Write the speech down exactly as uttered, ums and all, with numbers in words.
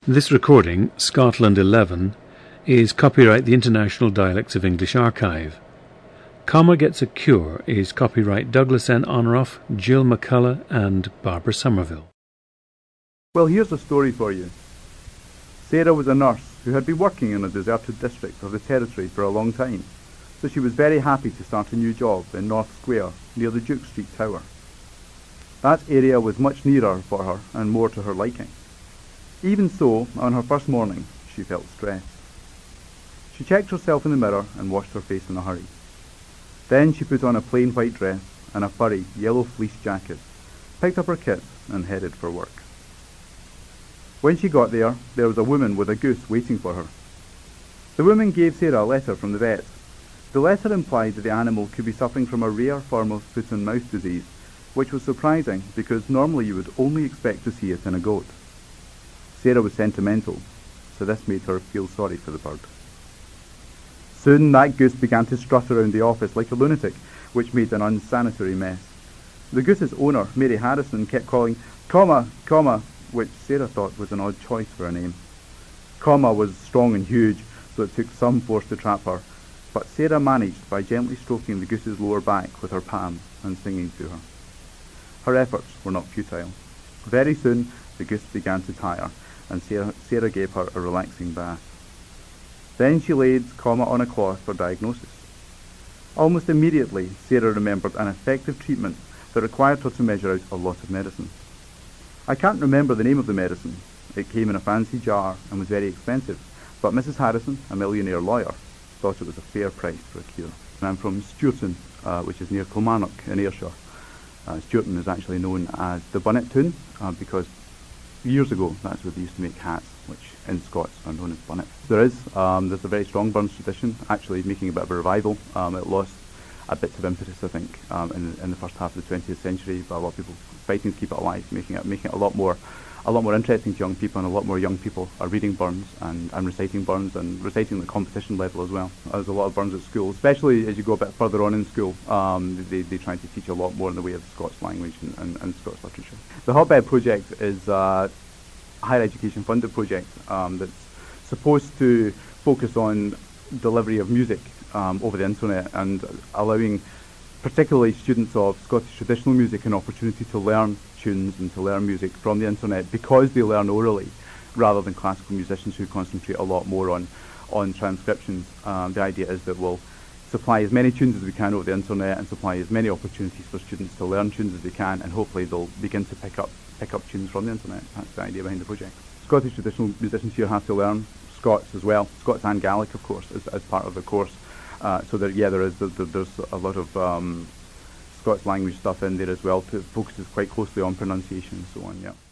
This recording, Scotland eleven, is copyright the International Dialects of English Archive. Comma Gets a Cure is copyright Douglas N. Onroff, Jill McCullough and Barbara Somerville. Well, here's a story for you. Sarah was a nurse who had been working in a deserted district of the territory for a long time, so she was very happy to start a new job in North Square near the Duke Street Tower. That area was much nearer for her and more to her liking. Even so, on her first morning, she felt stressed. She checked herself in the mirror and washed her face in a hurry. Then she put on a plain white dress and a furry yellow fleece jacket, picked up her kit and headed for work. When she got there, there was a woman with a goose waiting for her. The woman gave Sarah a letter from the vet. The letter implied that the animal could be suffering from a rare form of foot and mouth disease, which was surprising because normally you would only expect to see it in a goat. Sarah was sentimental, so this made her feel sorry for the bird. Soon that goose began to strut around the office like a lunatic, which made an unsanitary mess. The goose's owner, Mary Harrison, kept calling, "Comma, comma," which Sarah thought was an odd choice for a name. Comma was strong and huge, so it took some force to trap her, but Sarah managed by gently stroking the goose's lower back with her palm and singing to her. Her efforts were not futile. Very soon, the goose began to tire, and Sarah, Sarah gave her a relaxing bath. Then she laid Comma on a cloth for diagnosis. Almost immediately, Sarah remembered an effective treatment that required her to measure out a lot of medicine. I can't remember the name of the medicine. It came in a fancy jar and was very expensive, but Missus Harrison, a millionaire lawyer, thought it was a fair price for a cure. And I'm from Stewarton, uh, which is near Kilmarnock in Ayrshire. Uh, Stewarton is actually known as the Bunnet Town uh, because years ago that's where they used to make hats, which in Scots are known as bunnet. There is, um, there's a very strong Burns tradition, actually making a bit of a revival. Um, it lost a bit of impetus, I think, um, in, in the first half of the twentieth century, but a lot of people fighting to keep it alive, making it making it a lot more a lot more interesting to young people, and a lot more young people are reading Burns and, and reciting Burns and reciting at the competition level as well. There's a lot of Burns at school, especially as you go a bit further on in school. Um, they, they try to teach a lot more in the way of Scots language and, and, and Scots literature. The Hotbed Project is a higher education funded project um, that's supposed to focus on delivery of music um, over the internet and allowing particularly students of Scottish traditional music an opportunity to learn tunes and to learn music from the internet because they learn orally rather than classical musicians who concentrate a lot more on, on transcriptions. Um, the idea is that we'll supply as many tunes as we can over the internet and supply as many opportunities for students to learn tunes as they can, and hopefully they'll begin to pick up pick up tunes from the internet. That's the idea behind the project. Scottish traditional musicians here have to learn Scots as well, Scots and Gaelic of course as, as part of the course. Uh, so that yeah, there is there, there's a lot of um, Scots language stuff in there as well. It focuses quite closely on pronunciation and so on. Yeah.